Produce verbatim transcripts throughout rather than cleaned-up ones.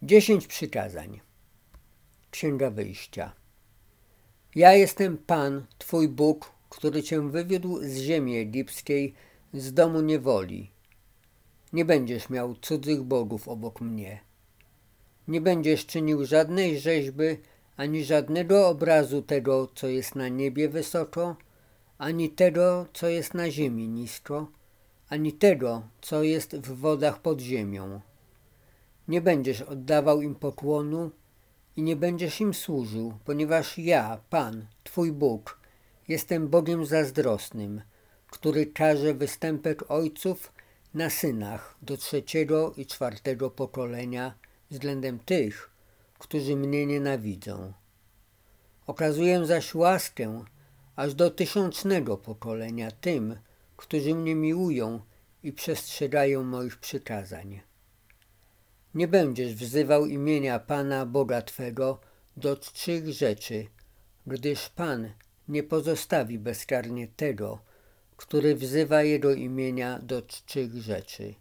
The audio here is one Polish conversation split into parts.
Dziesięć przykazań. Księga Wyjścia. Ja jestem Pan, Twój Bóg, który Cię wywiódł z ziemi egipskiej, z domu niewoli. Nie będziesz miał cudzych bogów obok mnie. Nie będziesz czynił żadnej rzeźby, ani żadnego obrazu tego, co jest na niebie wysoko, ani tego, co jest na ziemi nisko, ani tego, co jest w wodach pod ziemią. Nie będziesz oddawał im pokłonu i nie będziesz im służył, ponieważ ja, Pan, Twój Bóg, jestem Bogiem zazdrosnym, który każe występek ojców na synach do trzeciego i czwartego pokolenia względem tych, którzy mnie nienawidzą. Okazuję zaś łaskę aż do tysiącznego pokolenia tym, którzy mnie miłują i przestrzegają moich przykazań. Nie będziesz wzywał imienia Pana Boga Twego do czczych rzeczy, gdyż Pan nie pozostawi bezkarnie tego, który wzywa Jego imienia do czczych rzeczy.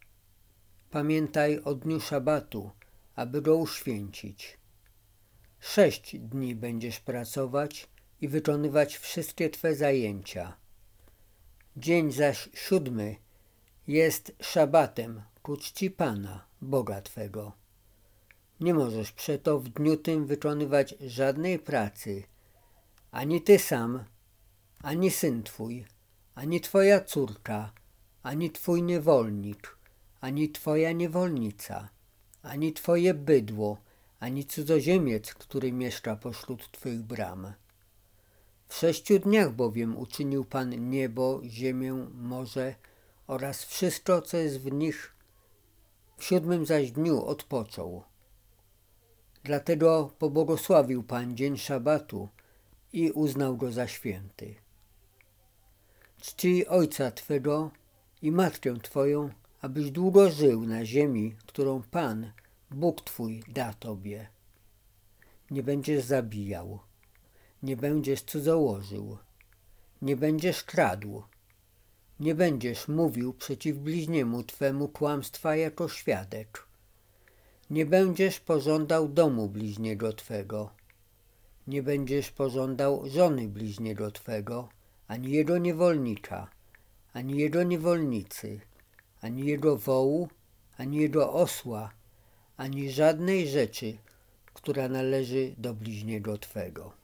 Pamiętaj o dniu szabatu, aby go uświęcić. Sześć dni będziesz pracować i wykonywać wszystkie Twe zajęcia. Dzień zaś siódmy jest szabatem ku czci Pana, Boga Twego. Nie możesz przeto w dniu tym wykonywać żadnej pracy, ani Ty sam, ani syn Twój, ani Twoja córka, ani Twój niewolnik, ani Twoja niewolnica, ani Twoje bydło, ani cudzoziemiec, który mieszka pośród Twych bram. W sześciu dniach bowiem uczynił Pan niebo, ziemię, morze oraz wszystko, co jest w nich, w siódmym zaś dniu odpoczął. Dlatego pobłogosławił Pan dzień szabatu i uznał go za święty. Czcij ojca Twego i matkę Twoją, abyś długo żył na ziemi, którą Pan, Bóg Twój, da Tobie. Nie będziesz zabijał, nie będziesz cudzołożył, nie będziesz kradł, nie będziesz mówił przeciw bliźniemu Twemu kłamstwa jako świadek. Nie będziesz pożądał domu bliźniego Twego. Nie będziesz pożądał żony bliźniego Twego, ani jego niewolnika, ani jego niewolnicy, ani jego wołu, ani jego osła, ani żadnej rzeczy, która należy do bliźniego Twego.